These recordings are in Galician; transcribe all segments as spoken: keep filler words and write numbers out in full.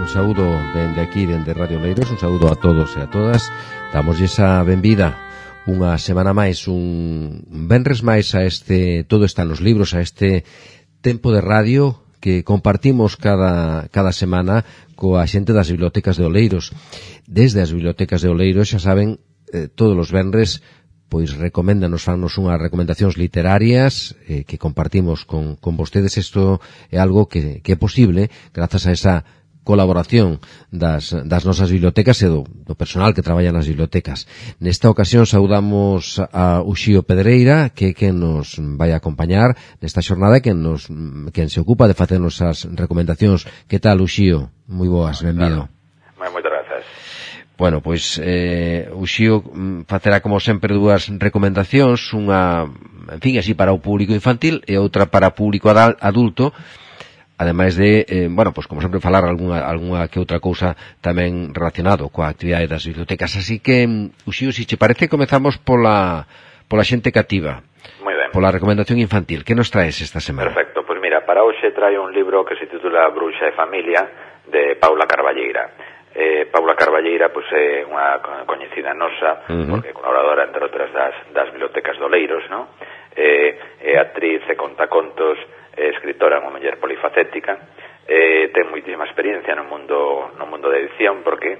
un saúdo dende aquí, dende Radio Oleiros, un saúdo a todos e a todas. Damoslle esa benvida unha semana máis, un venres máis a este Todo está nos libros, a este tempo de radio que compartimos cada, cada semana coa xente das bibliotecas de Oleiros. Desde as bibliotecas de Oleiros, xa saben, eh, todos os venres pois recoméndanos, fannos unhas recomendacións literarias eh, que compartimos con, con vostedes. Isto é algo que, que é posible grazas a esa colaboración das, das nosas bibliotecas e do, do personal que traballa nas bibliotecas. Nesta ocasión saudamos a Uxío Pedreira, que é quen nos vai a acompañar nesta xornada e quen, nos, quen se ocupa de facernos as recomendacións. Que tal, Uxío? Moi boas, benvido. Moi, moitas grazas. Bueno, pois eh, Uxío facerá como sempre dúas recomendacións, unha, en fin, así para o público infantil e outra para o público adulto, ademais de, eh, bueno, pois como sempre falar algunha, algunha que outra cousa tamén relacionado coa actividade das bibliotecas. Así que, Uxío, se che parece, comezamos pola, pola xente cativa. Moi ben. Pola recomendación infantil. Que nos traes esta semana? Perfecto, pois mira, para hoxe traio un libro que se titula Bruxa e Familia, de Paula Carballeira. Eh, Paula Carballeira pois, é unha coñecida nosa, uh-huh. porque é colaboradora, entre outras, das, das bibliotecas de Oleiros, no? eh, é actriz e contacontos, é escritora, unha muller polifacética, eh, ten moitísima experiencia no mundo no mundo da edición, porque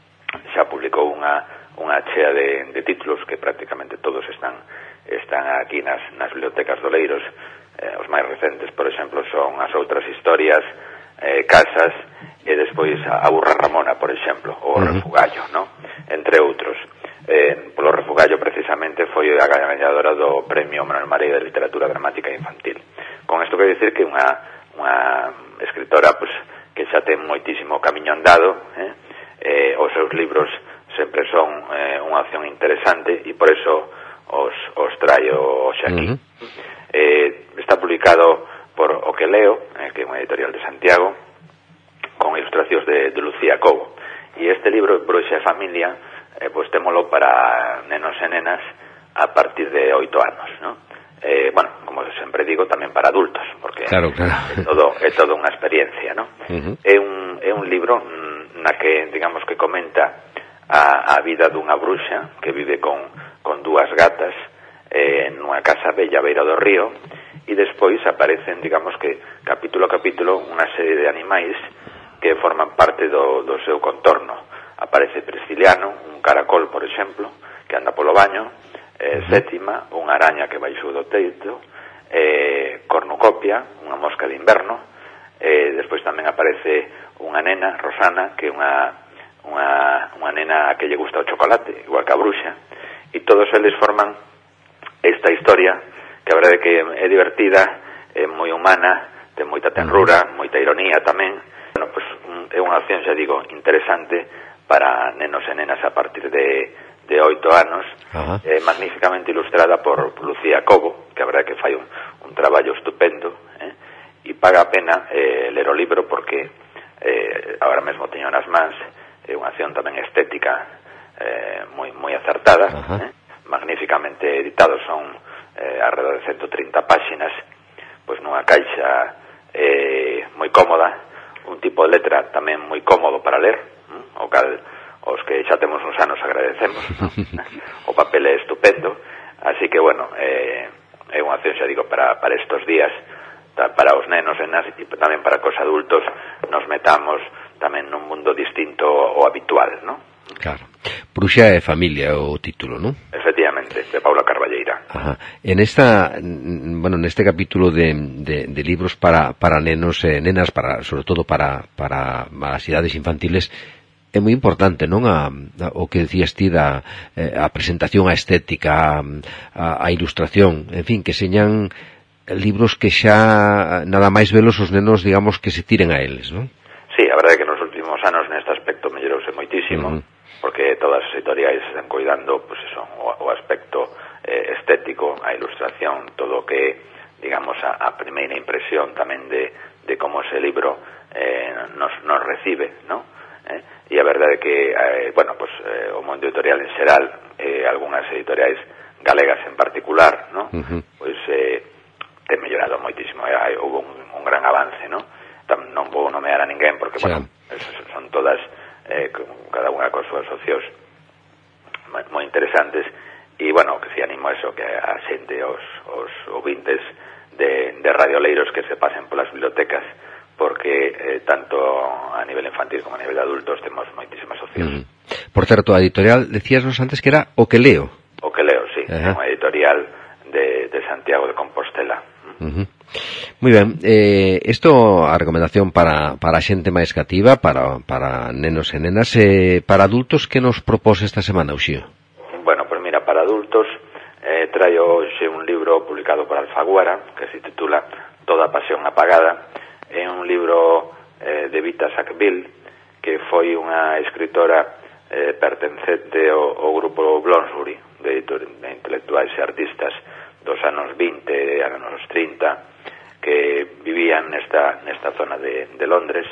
xa publicou unha, unha chea de, de títulos que prácticamente todos están están aquí nas, nas bibliotecas de Oleiros. Eh, os máis recentes, por exemplo, son As outras historias, eh, Casas, e despois a Burra Ramona, por exemplo, ou o uh-huh. Refugallo, no? Entre outros. Eh, polo Refugallo, precisamente, foi a gañadora do Premio Manuel María de Literatura Dramática Infantil. Con isto quero dicir que unha, unha escritora pues, que xa ten moitísimo camiño andado, eh? Eh, os seus libros sempre son eh, unha opción interesante e por eso os, os traio hoxe aquí. Uh-huh. Eh, está publicado por O que leo, eh, que é unha editorial de Santiago, con ilustracións de, de Lucía Cobo. E este libro, Bruxa e Familia, eh, pues témolo para nenos e nenas a partir de oito anos, ¿no? Eh, bueno, como sempre digo, tamén para adultos, porque claro, claro. é todo é todo unha experiencia, ¿no? Uh-huh. É un é un libro na que, digamos, que comenta a, a vida dunha bruxa que vive con, con dúas gatas eh, nunha casa bella a beira do río, e despois aparecen, digamos que, capítulo a capítulo, unha serie de animais que forman parte do, do seu contorno. Aparece Prisciliano, un caracol, por exemplo, que anda polo baño, eh, Sétima, unha araña que baixou do teito, eh, Cornucopia, unha mosca de inverno, eh, despois tamén aparece unha nena, Rosana, que é unha, unha, unha nena a que lle gusta o chocolate, igual que a bruxa, e todos eles forman esta historia, que a verdade é que é divertida, é moi humana, ten moita tenrura, moita ironía tamén. Bueno, pues é unha opción, xa digo, interesante para nenos e nenas a partir de, de oito anos, eh, magníficamente ilustrada por Lucía Cobo, que a verdade que fai un, un traballo estupendo, eh, e paga a pena eh, ler o libro porque eh, agora mesmo teño nas mans, é unha acción tamén estética eh, moi, moi acertada, eh, magníficamente editados, son eh, alrededor de ciento trinta páxinas, pois nunha caixa eh, moi cómoda, un tipo de letra tamén moi cómodo para ler, o cal os que xa temos uns anos agradecemos, ¿no? O papel é estupendo, así que, bueno, eh, é unha acción, xa digo, para, para estos días, para os nenos e nas, e tamén para os adultos nos metamos tamén nun mundo distinto ao habitual, ¿no? Claro. Bruxa e Familia o título, ¿no? Efectivamente, de Paula Carballeira. Ajá. En esta, bueno, neste capítulo de, de, de libros para, para nenos e nenas, para, sobre todo para, para as idades infantiles, é moi importante, non? A, a, o que decías ti da a presentación, a estética, a, a ilustración, en fin, que señan libros que xa nada máis velos os nenos, digamos, que se tiren a eles, non? Sí, a verdade é que nos últimos anos neste aspecto mellorouse moitísimo, uh-huh. porque todas as editoriais están cuidando, pues eso, o, o aspecto eh, estético, a ilustración, todo o que, digamos, a, a primeira impresión tamén de, de como ese libro eh, nos, nos recibe, ¿no? Eh, e a verdade é que, eh, bueno, pues eh, o mundo editorial en xeral, eh, algunhas editoriais galegas en particular, ¿no? Uh-huh. Pois eh, ten mellorado moitísimo, eh, houve un, un gran avance, ¿no? Non vou nomear a ninguén porque, sí. bueno, son todas, eh, con, cada unha con súas opcións moi interesantes. E, bueno, que se animo a eso, que a xente, os, os ouvintes de, de Radio Oleiros, que se pasen polas bibliotecas, porque eh, tanto a nivel infantil como a nivel de adultos temos moitísimas opcións. Mm. Por certo, a editorial, decíasnos antes que era O que leo. O que leo, sí, é uh-huh. unha editorial de, de Santiago de Compostela. Uh-huh. Moi ben, eh, isto a recomendación para, para a xente máis cativa, para, para nenos e nenas, eh, para adultos, que nos propós esta semana, Uxío? Bueno, pues mira, para adultos eh, traio hoxe un libro publicado por Alfaguara que se titula Toda pasión apagada. É un libro eh, de Vita Sackville, que foi unha escritora eh, pertencente ao, ao grupo Bloomsbury de, editor, de intelectuais e artistas dos anos vinte e anos trinta, que vivían nesta, nesta zona de, de Londres.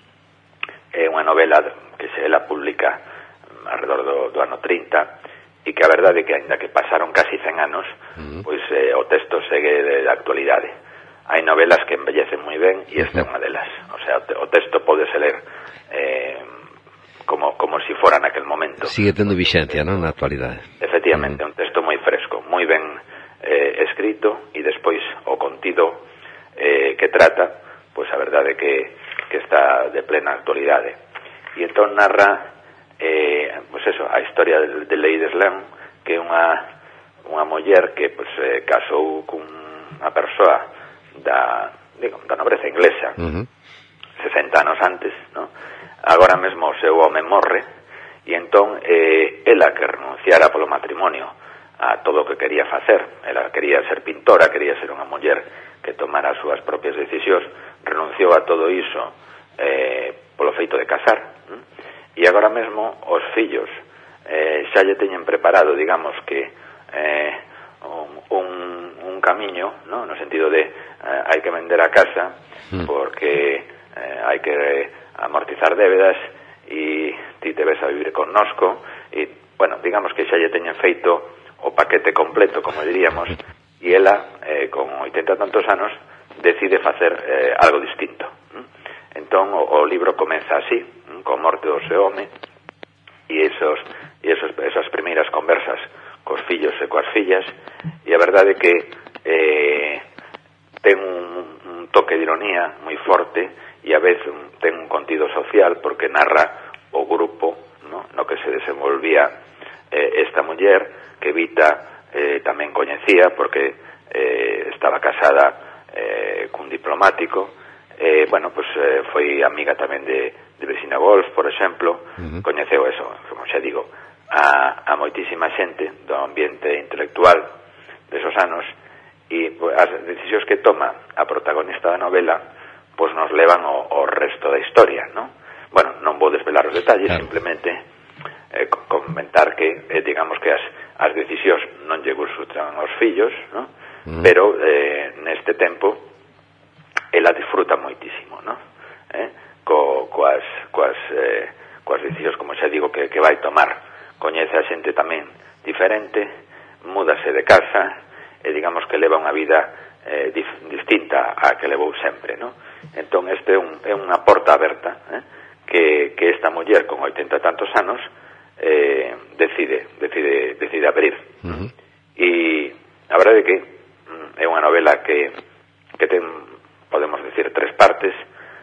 É unha novela que se ela publica alrededor do, do ano trinta, e que a verdade é que, ainda que pasaron casi cen anos, uh-huh. pois eh, o texto segue de, de actualidade. Hai novelas que embellecen moi ben, e esta é unha delas. O sea, o texto pódese ler eh, como, como si fora naquel momento. Sigue tendo vixencia, non, na actualidade. Efectivamente, uh-huh. un texto moi fresco, moi ben eh, escrito, e despois o contido eh, que trata, pois a verdade é que, que está de plena actualidade. E entón narra eh, pois eso, a historia de, de Lady Slam, que é unha unha muller que pois eh, casou con unha persoa da, digo, da nobreza inglesa, uh-huh. sesenta anos antes, ¿no? Agora mesmo o seu home morre, e entón eh, ela, que renunciara polo matrimonio a todo o que quería facer, ela quería ser pintora, quería ser unha muller que tomara as súas propias decisións, renunciou a todo iso eh, polo feito de casar. ¿no? E agora mesmo os fillos eh, xa lle teñen preparado, digamos que eh, un, un camiño, ¿no? No sentido de eh, hai que vender a casa porque eh, hai que amortizar débedas e ti te ves a vivir connosco, e, bueno, digamos que xa lle teñen feito o paquete completo, como diríamos, e ela, eh, con oitenta tantos anos, decide facer eh, algo distinto. Entón o, o libro comeza así, con morte do seu home, e esos, e esos, esas primeiras conversas cos fillos e coas fillas, e a verdade é que eh, ten un, un toque de ironía moi forte, e a vez un, ten un contido social, porque narra o grupo, no, no que se desenvolvía eh, esta muller, que Vita eh, tamén coñecía, porque eh, estaba casada eh, cun diplomático. Eh, bueno, pues eh, foi amiga tamén de, de Virginia Woolf, por exemplo. Uh-huh. Coñeceu eso, como xa digo, a, a moitísima xente do ambiente intelectual desos anos, e pues, as decisións que toma a protagonista da novela pois pues, nos levan ao, ao resto da historia, ¿no? Bueno, non vou desvelar os detalles, claro. Simplemente eh, comentar que, eh, digamos que as, as decisións non lle gustan aos fillos, ¿no? Uh-huh. Pero eh, neste tempo ela disfruta moitísimo, ¿no? Eh? Co, coas, coas, eh, coas decisións, como xa digo, que, que vai tomar. Coñece a xente tamén diferente, múdase de casa, e digamos que leva unha vida eh, dif, distinta á que levou sempre, ¿no? Entón este é, un, é unha porta aberta, eh? que, que esta muller con oitenta tantos anos eh, decide, decide, decide abrir. Uh-huh. E a verdade é que mm, é unha novela que, que ten, podemos decir, tres partes.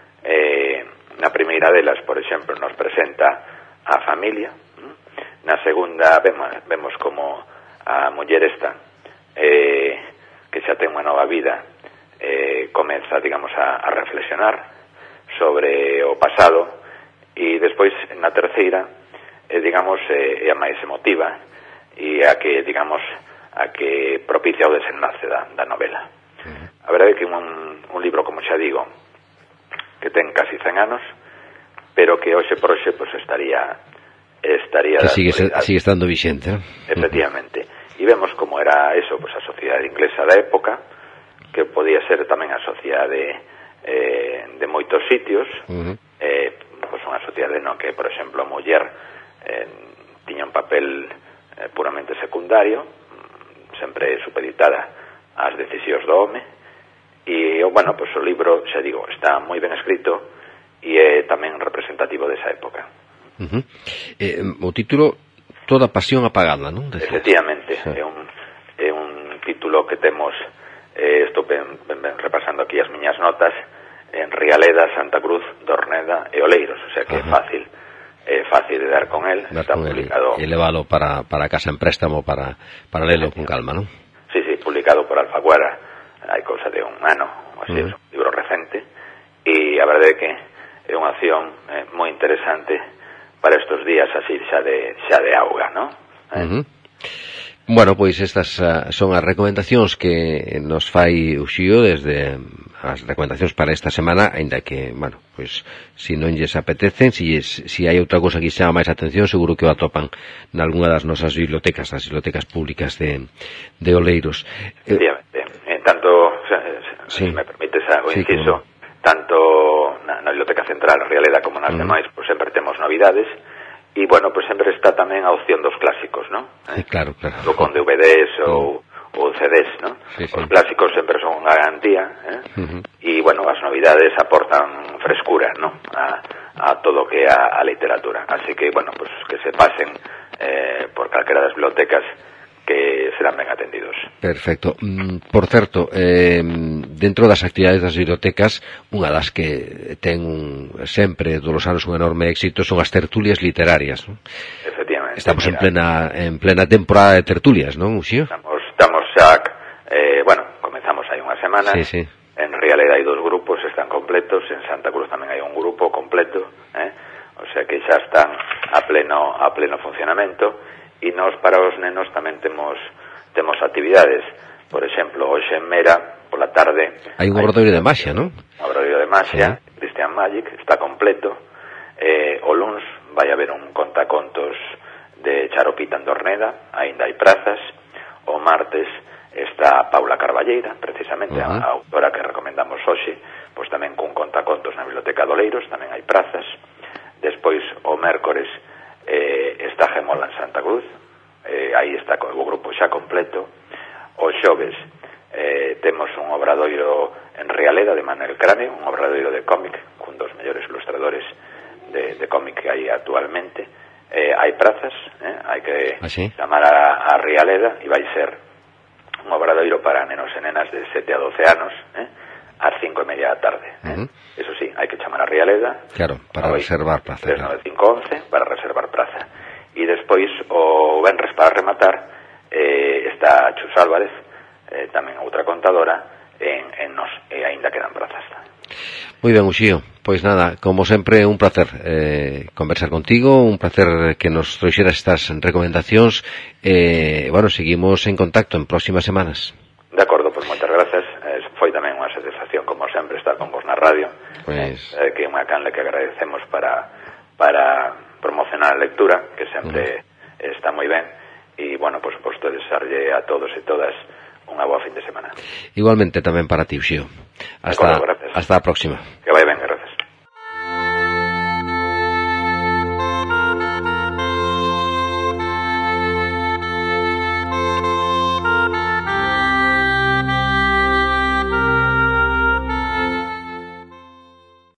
Eh, na primeira delas, por exemplo, nos presenta a familia. Na segunda vemos, vemos como a muller esta, eh, que xa ten unha nova vida, eh, comeza, digamos, a, a reflexionar sobre o pasado, e despois, na terceira, eh, digamos, eh, é a máis emotiva, e a que, digamos, a que propicia o desenlace da, da novela. A verdade é que un, un libro, como xa digo, que ten casi cen anos, pero que hoxe por hoxe pues, estaría estaría que sigue, sigue estando vixente, ¿no? Efectivamente. E vemos como era eso, pues, a sociedade inglesa da época, que podía ser tamén a sociedade eh, de moitos sitios, uh-huh. eh, pues unha sociedade no que, por exemplo, a muller eh, tiña un papel eh, puramente secundario, sempre supeditada ás decisións do home. E, bueno, pues o libro, xa digo, está moi ben escrito, e é tamén representativo desa época. Uh-huh. Eh, o título Toda pasión apagada, non? Decías. Efectivamente, sí. é un é un título que temos, eh, estou ben, ben, ben repasando aquí as miñas notas, en Rialeda, Santa Cruz, Dorneda e Oleiros, o sea que uh-huh. é fácil, é fácil de dar con el, dar está con publicado... E leválo para, para casa en préstamo, para, para lelo con calma, non? Sí, sí, publicado por Alfaguara, hai cousa de un ano, así, uh-huh. é un libro recente, e a verdade é que é unha acción eh, moi interesante para estes días así xa de, xa de auga, non? Eh? Uh-huh. Bueno, pois estas uh, son as recomendacións que nos fai o Xío desde as recomendacións para esta semana, aínda que, bueno, pois se non lles apetecen, se si, si hai outra cousa que chama máis atención, seguro que o atopan nalgúna das nosas bibliotecas, as bibliotecas públicas de, de Oleiros. Efectivamente, en tanto, se, sí. se me permites o sí, inciso, como... tanto na, na Biblioteca Central Rialeda como nas uh-huh. demais, pois sempre temos novidades. E, bueno, pois sempre está tamén a opción dos clásicos, non? Eh? Sí, claro, claro. O con D V Ds ou, ou C Ds, non? Sí, sí. Os clásicos sempre son unha garantía, eh? Uh-huh. E, bueno, as novidades aportan frescura, non? A, a todo o que é a, a literatura. Así que, bueno, pois que se pasen eh, por calquera das bibliotecas que serán ben atendidos. Perfecto. Por certo, eh, dentro das actividades das bibliotecas, unha das que ten un, sempre, todos os anos, un enorme éxito son as tertulias literarias, non? Efectivamente. Estamos mira, en plena en plena temporada de tertulias, non, Uxío? Estamos, estamos xa, eh, bueno, comenzamos hai unha semana. Sí, sí. En Rialeda hai dos grupos, están completos, en Santa Cruz tamén hai un grupo completo, eh? O sea que xa están a pleno a pleno funcionamento. E nós para os nenos tamén temos temos actividades. Por exemplo, hoxe en Mera, pola tarde... Hai un obradoiro de maxia, non? Un obradoiro de maxia, sí. Christian Magic, está completo. Eh, o luns vai haber un contacontos de Charopita en Dorneda, aínda hai prazas. O martes está Paula Carballeira, precisamente, uh-huh. a, a autora que recomendamos hoxe, pois tamén cun contacontos na Biblioteca de Oleiros, tamén hai prazas. Despois, o mércores, Eh, está Gemola en Santa Cruz, eh, aí está o grupo xa completo. O xoves eh, temos un obradoiro en Rialeda de Manuel Cráneo, un obradoiro de cómic cun dos mellores ilustradores de, de cómic que hai actualmente. Eh, hai prazas, eh, hai que ¿Ah, sí? chamar a, a Rialeda, e vai ser un obradoiro para nenos e nenas de sete a doce anos, eh, ás cinco e media da tarde. Eh. Uh-huh. Eso sí, hai que chamar a Rialeda. Claro, para hoy, reservar plaza. tres nove cinco once, para reservar praza. E despois, o venres para rematar, eh, está Chus Álvarez, eh, tamén outra contadora, en, en nos, e aínda quedan prazas. Moi ben, Uxío. Pois nada, como sempre, un placer eh, conversar contigo, un placer que nos trouxeras estas recomendacións. Eh, bueno, seguimos en contacto en próximas semanas. De acordo, pois moitas grazas. Eh, foi tamén unha satisfacción, como sempre, estar con vos na radio. Pues... Eh, que é unha canle que agradecemos para para promocionar a lectura, que sempre uh-huh. está moi ben. E, bueno, por suposto, desarlle a todos e todas unha boa fin de semana. Igualmente tamén para ti, Uxío. Hasta, acordo, hasta a próxima. Que vai ben, gracias.